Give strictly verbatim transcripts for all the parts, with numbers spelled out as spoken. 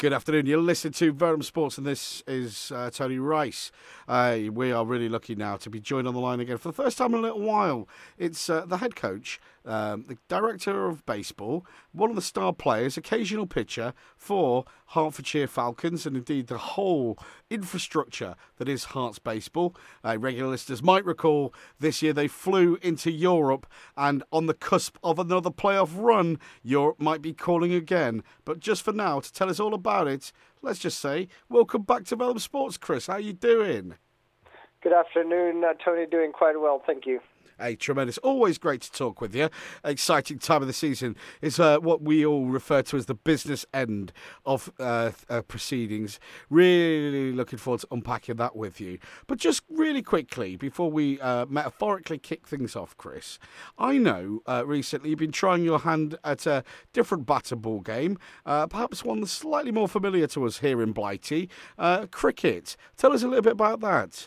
Good afternoon. You'll listen to Verum Sports, and this is uh, Tony Rice. Uh, we are really lucky now to be joined on the line again for the first time in a little while. It's uh, the head coach, um, the director of baseball, one of the star players, occasional pitcher for Hertfordshire Falcons, and indeed the whole infrastructure that is Hearts baseball. Uh, regular listeners might recall this year they flew into Europe, and on the cusp of another playoff run, Europe might be calling again. But just for now, to tell us all about it, let's just say, welcome back to Verum Sports, Chris. How you doing? Good afternoon, uh, Tony. Doing quite well, thank you. Hey, tremendous. Always great to talk with you. Exciting time of the season is uh, what we all refer to as the business end of uh, uh, proceedings. Really looking forward to unpacking that with you. But just really quickly, before we uh, metaphorically kick things off, Chris, I know uh, recently you've been trying your hand at a different batter ball game, uh, perhaps one that's slightly more familiar to us here in Blighty, uh, cricket. Tell us a little bit about that.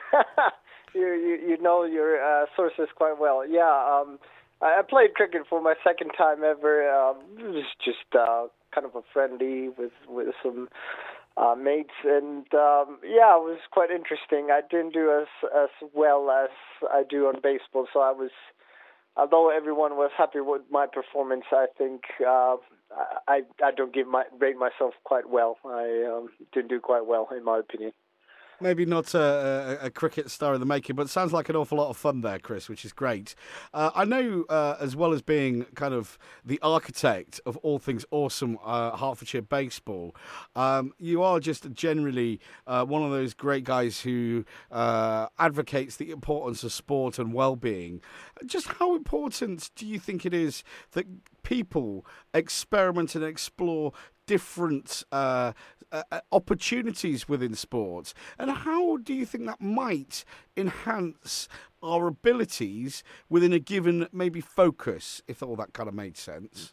You, you you know your uh, sources quite well. Yeah, um, I played cricket for my second time ever. Um, it was just uh, kind of a friendly with with some uh, mates, and um, yeah, it was quite interesting. I didn't do as as well as I do on baseball, so I was. Although everyone was happy with my performance, I think uh, I I don't give my rate myself quite well. I um, didn't do quite well, in my opinion. Maybe not a, a, a cricket star in the making, but it sounds like an awful lot of fun there, Chris, which is great. Uh, I know, uh, as well as being kind of the architect of all things awesome uh, Hertfordshire baseball, um, you are just generally uh, one of those great guys who uh, advocates the importance of sport and well-being. Just how important do you think it is that people experiment and explore different uh, uh, opportunities within sports, and how do you think that might enhance our abilities within a given maybe focus, if all that kind of made sense?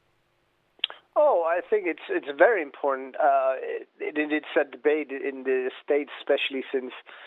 Oh, I think it's it's very important. Uh, it, it, it's a debate in the States, especially since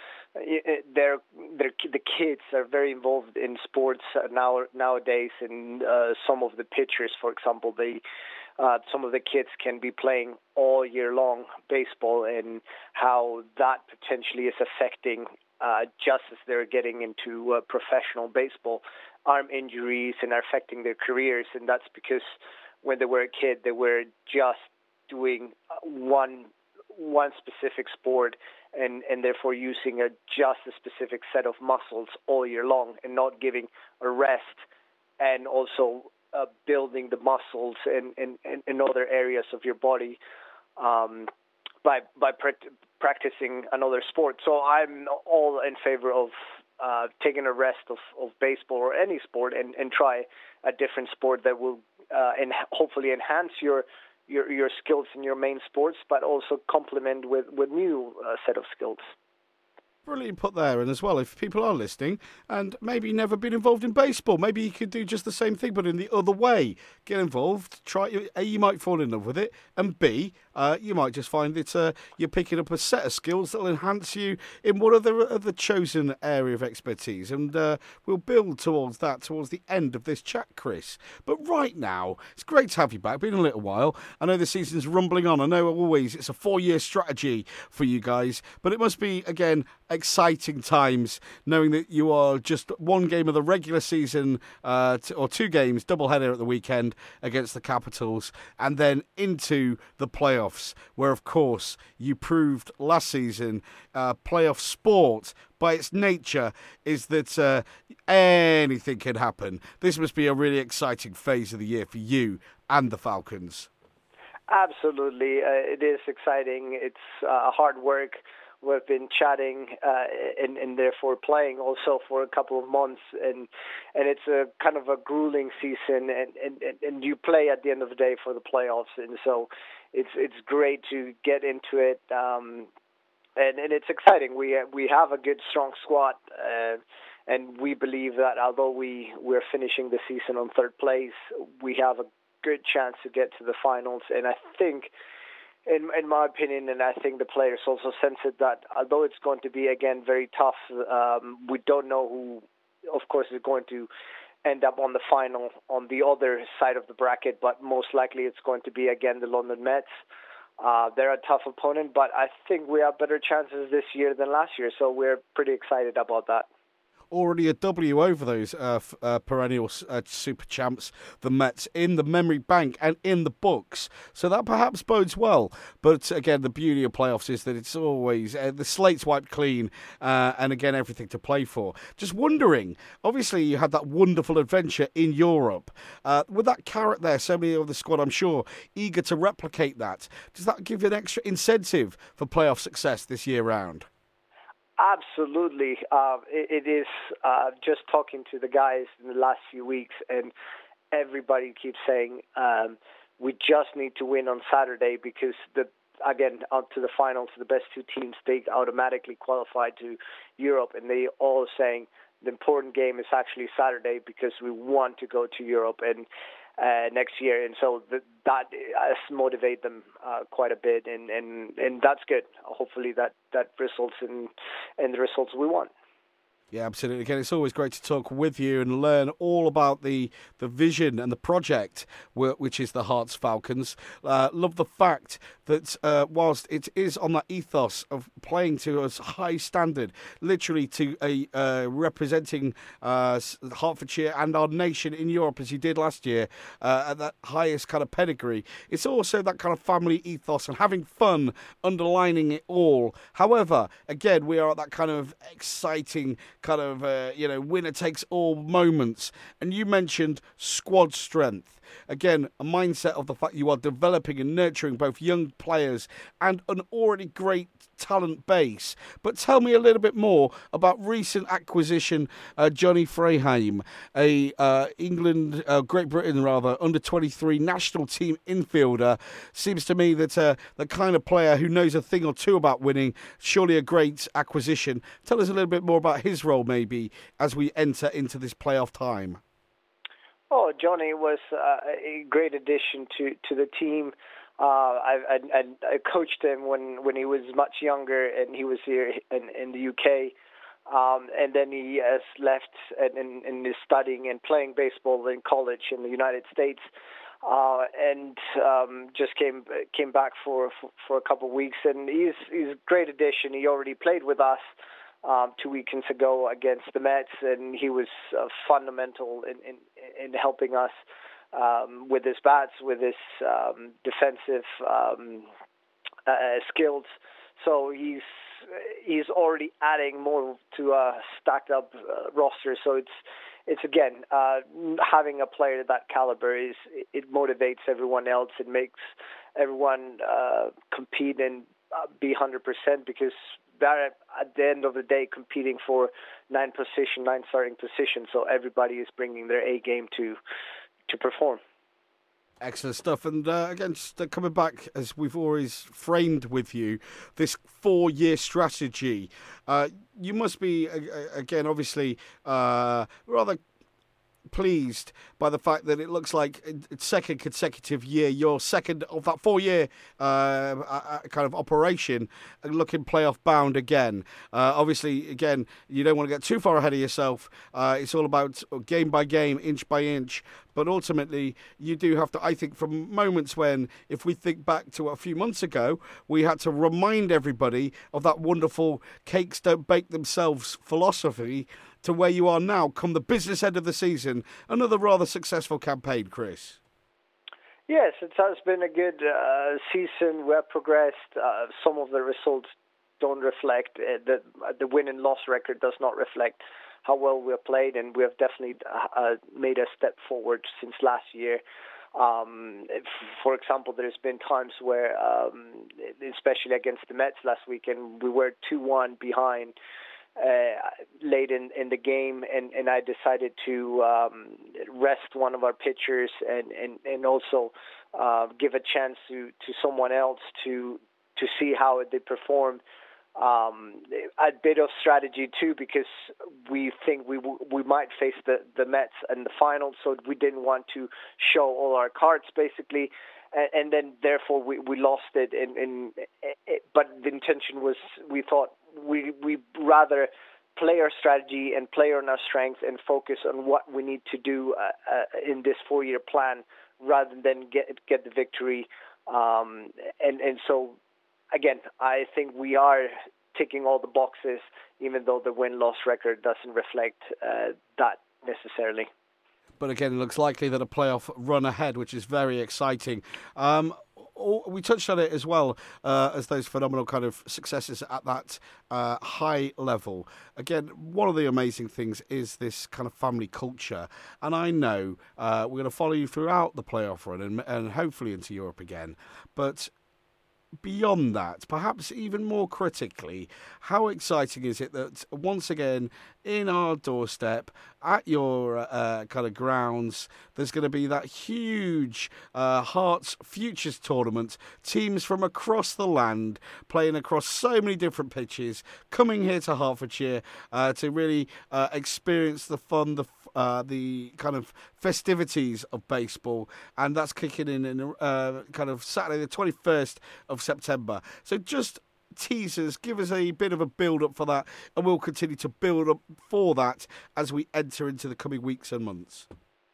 they're, they're, the kids are very involved in sports now nowadays, and uh, some of the pitchers, for example, they Uh, some of the kids can be playing all year long baseball, and how that potentially is affecting uh, just as they're getting into uh, professional baseball, arm injuries, and are affecting their careers. And that's because when they were a kid, they were just doing one one specific sport, and, and therefore using a just a specific set of muscles all year long, and not giving a rest, and also Uh, building the muscles in, in, in other areas of your body um, by by pra- practicing another sport. So I'm all in favor of uh, taking a rest of, of baseball or any sport, and, and try a different sport that will uh, and hopefully enhance your, your your skills in your main sports, but also complement with, with new uh, set of skills. Brilliant put there. And as well, if people are listening and maybe never been involved in baseball, maybe you could do just the same thing, but in the other way. Get involved. Try. A, you might fall in love with it, and B, uh, you might just find that uh, you're picking up a set of skills that will enhance you in one of the, of the chosen area of expertise. And uh, we'll build towards that towards the end of this chat, Chris. But right now, it's great to have you back. Been a little while. I know the season's rumbling on. I know always it's a four-year strategy for you guys, but it must be, again, exciting times knowing that you are just one game of the regular season uh, t- or two games, double-header at the weekend against the Capitals, and then into the playoffs, where, of course, you proved last season uh, playoff sport by its nature is that uh, anything can happen. This must be a really exciting phase of the year for you and the Falcons. Absolutely. Uh, it is exciting. It's uh, hard work. We've been chatting uh, and, and therefore playing also for a couple of months, and and it's a kind of a grueling season, and, and, and you play at the end of the day for the playoffs, and so it's it's great to get into it, um, and, and it's exciting. We we have a good strong squad, uh, and we believe that although we we're finishing the season on third place, we have a good chance to get to the finals, and I think. In, in my opinion, and I think the players also sense it, that although it's going to be, again, very tough, um, we don't know who, of course, is going to end up on the final on the other side of the bracket, but most likely it's going to be, again, the London Mets. Uh, they're a tough opponent, but I think we have better chances this year than last year, so we're pretty excited about that. Already a W over those uh, f- uh, perennial uh, super champs, the Mets, in the memory bank and in the books. So that perhaps bodes well. But again, the beauty of playoffs is that it's always uh, the slate's wiped clean, uh, and again, everything to play for. Just wondering, obviously, you had that wonderful adventure in Europe. Uh, with that carrot there, so many of the squad, I'm sure, eager to replicate that. Does that give you an extra incentive for playoff success this year round? Absolutely. Uh, it, it is uh, just talking to the guys in the last few weeks, and everybody keeps saying um, we just need to win on Saturday because, the again, up to the finals, the best two teams, they automatically qualify to Europe, and they all saying the important game is actually Saturday because we want to go to Europe and uh, next year, and so the, that has motivated them uh, quite a bit, and, and, and that's good. Hopefully that, that results in, in the results we want. Yeah, absolutely. Again, it's always great to talk with you and learn all about the, the vision and the project, which is the Hearts Falcons. Uh, love the fact that uh, whilst it is on that ethos of playing to a high standard, literally to a uh, representing uh, Hertfordshire and our nation in Europe as you did last year uh, at that highest kind of pedigree, it's also that kind of family ethos and having fun underlining it all. However, again, we are at that kind of exciting kind of, uh, you know, winner-takes-all moments. And you mentioned squad strength. Again, a mindset of the fact you are developing and nurturing both young players and an already great talent base. But tell me a little bit more about recent acquisition, uh, Johnny Freheim, a uh, England, uh, Great Britain rather, under twenty-three national team infielder. Seems to me that uh, the kind of player who knows a thing or two about winning, surely a great acquisition. Tell us a little bit more about his role maybe as we enter into this playoff time. Oh, Johnny was uh, a great addition to, to the team. Uh, I, I, I coached him when, when he was much younger, and he was here in, in the U K. Um, and then he has left and, and, and is studying and playing baseball in college in the United States. Uh, and um, just came came back for, for, for a couple of weeks. And he's, he's a great addition. He already played with us Um, two weekends ago against the Mets, and he was uh, fundamental in, in, in helping us um, with his bats, with his um, defensive um, uh, skills. So he's he's already adding more to a stacked up uh, roster. So it's it's again uh, having a player that caliber is it motivates everyone else. It makes everyone uh, compete and uh, be one hundred percent because they're at the end of the day competing for nine position, nine starting positions. So everybody is bringing their A game to to perform. Excellent stuff. And uh, again, just uh, coming back, as we've always framed with you, this four-year strategy. Uh, you must be, uh, again, obviously, uh, rather pleased by the fact that it looks like it's second consecutive year, your second of that four-year uh, kind of operation, looking playoff bound again. Uh, obviously, again, you don't want to get too far ahead of yourself. Uh, it's all about game by game, inch by inch. But ultimately, you do have to, I think, from moments when, if we think back to a few months ago, we had to remind everybody of that wonderful cakes don't bake themselves philosophy to where you are now, come the business end of the season. Another rather successful campaign, Chris. Yes, it has been a good uh, season. We have progressed. Uh, some of the results don't reflect. Uh, the, the win and loss record does not reflect how well we have played, and we have definitely uh, made a step forward since last year. Um, if, for example, there's been times where, um, especially against the Mets last weekend, we were two one behind uh, late in, in the game, and, and I decided to um, rest one of our pitchers and, and, and also uh, give a chance to, to someone else to to see how they perform. Um, a bit of strategy too, because we think we w- we might face the, the Mets in the final, so we didn't want to show all our cards basically, and, and then therefore we, we lost it. In, in it, but the intention was we thought we we rather play our strategy and play on our strengths and focus on what we need to do uh, uh, in this four-year plan rather than get get the victory Um, and, and so, again, I think we are ticking all the boxes, even though the win-loss record doesn't reflect uh, that necessarily. But again, it looks likely that a playoff run ahead, which is very exciting. Um, we touched on it as well uh, as those phenomenal kind of successes at that uh, high level. Again, one of the amazing things is this kind of family culture. And I know uh, we're going to follow you throughout the playoff run and, and hopefully into Europe again. But beyond that, perhaps even more critically, how exciting is it that once again in our doorstep at your uh, kind of grounds there's going to be that huge uh, Hearts Futures tournament, teams from across the land playing across so many different pitches, coming here to Hertfordshire uh, to really uh, experience the fun, the uh, the kind of festivities of baseball, and that's kicking in in uh, kind of Saturday the twenty-first of September. So just teasers, give us a bit of a build-up for that, and we'll continue to build up for that as we enter into the coming weeks and months.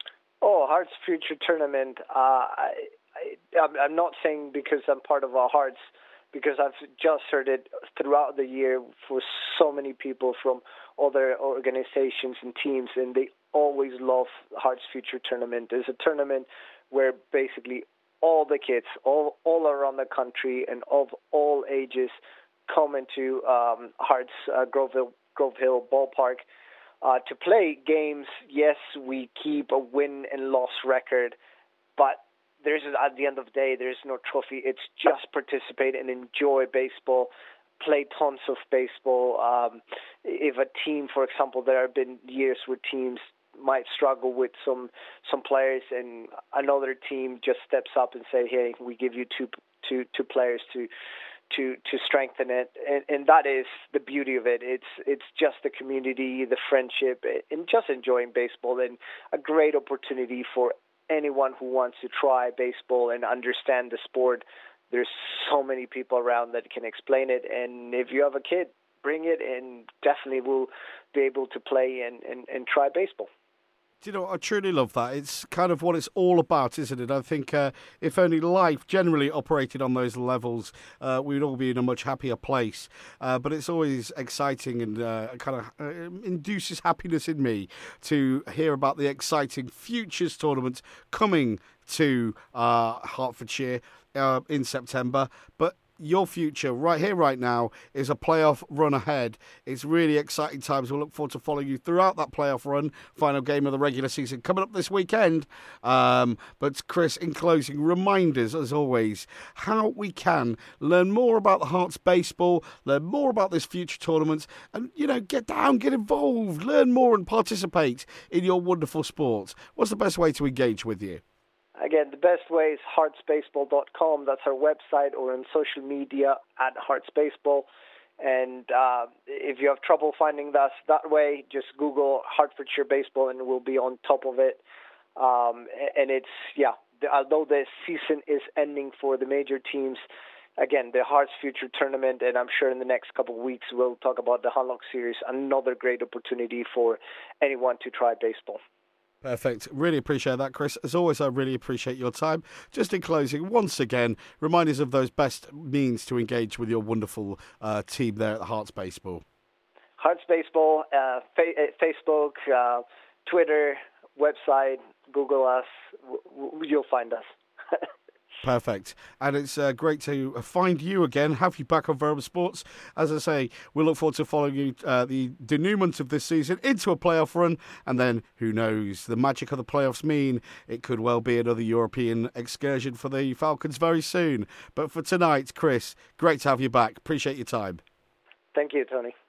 Oh, Hearts Future Tournament. Uh, I, I, I'm not saying because I'm part of our Hearts, because I've just heard it throughout the year for so many people from other organizations and teams, and they always love Hearts Future Tournament. It's a tournament where basically all the kids, all all around the country and of all ages, come into um, Hearts uh, Grove Hill, Grove Hill Ballpark uh, to play games. Yes, we keep a win and loss record, but there's at the end of the day, there's no trophy. It's just participate and enjoy baseball, play tons of baseball. Um, if a team, for example, there have been years where teams might struggle with some some players, and another team just steps up and say, "Hey, we give you two two two players to to to strengthen it," and, and that is the beauty of it. It's it's just the community, the friendship, and just enjoying baseball, and a great opportunity for anyone who wants to try baseball and understand the sport. There's so many people around that can explain it, and if you have a kid, bring it, and definitely will be able to play and, and, and try baseball. Do you know, I truly love that. It's kind of what it's all about, isn't it? I think uh, if only life generally operated on those levels, uh, we'd all be in a much happier place. Uh, but it's always exciting and uh, kind of uh, induces happiness in me to hear about the exciting Futures tournament coming to uh, Hertfordshire uh, in September. But your future right here, right now, is a playoff run ahead. It's really exciting times. We'll look forward to following you throughout that playoff run. Final game of the regular season coming up this weekend. Um, but Chris, in closing, reminders, as always, how we can learn more about the Hearts baseball, learn more about this future tournament, and, you know, get down, get involved, learn more and participate in your wonderful sport. What's the best way to engage with you? Again, the best way is hearts baseball dot com. That's our website, or on social media at heartsbaseball. And uh, if you have trouble finding us that way, just Google Hertfordshire Baseball and we'll be on top of it. Um, and it's, yeah, the, although the season is ending for the major teams, again, the Hearts Future Tournament, and I'm sure in the next couple of weeks we'll talk about the Hunlock Series, another great opportunity for anyone to try baseball. Perfect. Really appreciate that, Chris. As always, I really appreciate your time. Just in closing, once again, remind us of those best means to engage with your wonderful uh, team there at the Hearts Baseball. Hearts Baseball, uh, fa- Facebook, uh, Twitter, website, Google us. W- w- you'll find us. Perfect. And it's uh, great to find you again, have you back on Verbal Sports. As I say, we look forward to following you uh, the denouement of this season into a playoff run. And then, who knows, the magic of the playoffs mean it could well be another European excursion for the Falcons very soon. But for tonight, Chris, great to have you back. Appreciate your time. Thank you, Tony.